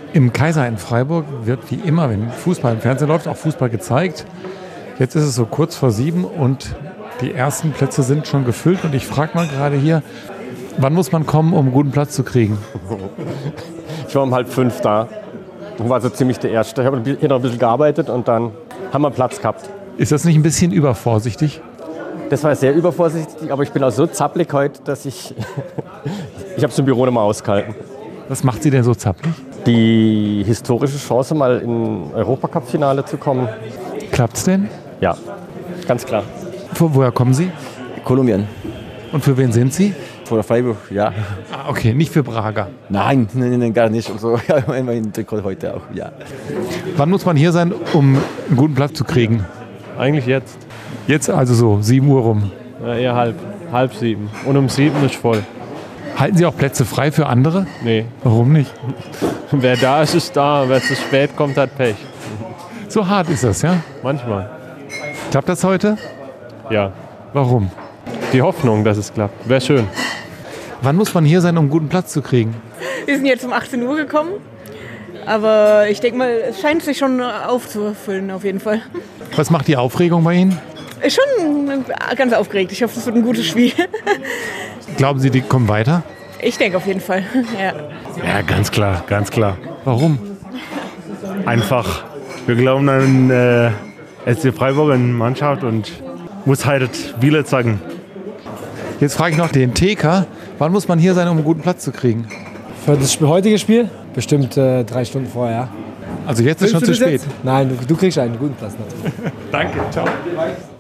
Im Kaiser in Freiburg wird wie immer, wenn Fußball im Fernsehen läuft, auch Fußball gezeigt. Jetzt ist es so kurz vor 7 und die ersten Plätze sind schon gefüllt. Und ich frage mal gerade hier, wann muss man kommen, um einen guten Platz zu kriegen? Ich war um 4:30 da. Ich war so ziemlich der Erste. Ich habe hier noch ein bisschen gearbeitet und dann haben wir Platz gehabt. Ist das nicht ein bisschen übervorsichtig? Das war sehr übervorsichtig, aber ich bin auch so zappelig heute, dass ich habe es im Büro nicht mehr ausgehalten. Was macht Sie denn so zappelig? Die historische Chance, mal in Europacup-Finale zu kommen. Klappt's denn? Ja, ganz klar. Woher kommen Sie? Kolumbien. Und für wen sind Sie? Vor Freiburg, ja. Ah, okay, nicht für Braga. Nein, gar nicht. Also, ja, mein Trikot heute auch, ja. Wann muss man hier sein, um einen guten Platz zu kriegen? Eigentlich jetzt. Jetzt also so, 7 Uhr rum. Ja, eher halb 7. Und um 7 ist voll. Halten Sie auch Plätze frei für andere? Nee. Warum nicht? Wer da ist, ist da. Wer zu spät kommt, hat Pech. So hart ist das, ja? Manchmal. Klappt das heute? Ja. Warum? Die Hoffnung, dass es klappt. Wäre schön. Wann muss man hier sein, um einen guten Platz zu kriegen? Wir sind jetzt um 18 Uhr gekommen. Aber ich denke mal, es scheint sich schon aufzufüllen auf jeden Fall. Was macht die Aufregung bei Ihnen? Ist schon ganz aufgeregt. Ich hoffe, es wird ein gutes Spiel. Glauben Sie, die kommen weiter? Ich denke auf jeden Fall, ja. Ja, ganz klar, ganz klar. Warum? Einfach, wir glauben an SC Freiburg, eine Mannschaft und muss halt Wille zeigen. Jetzt frage ich noch den TK. Wann muss man hier sein, um einen guten Platz zu kriegen? Für das heutige Spiel? Bestimmt 3 Stunden vorher. Also jetzt ist schon zu spät. Nein, du kriegst einen guten Platz natürlich. Danke, ciao.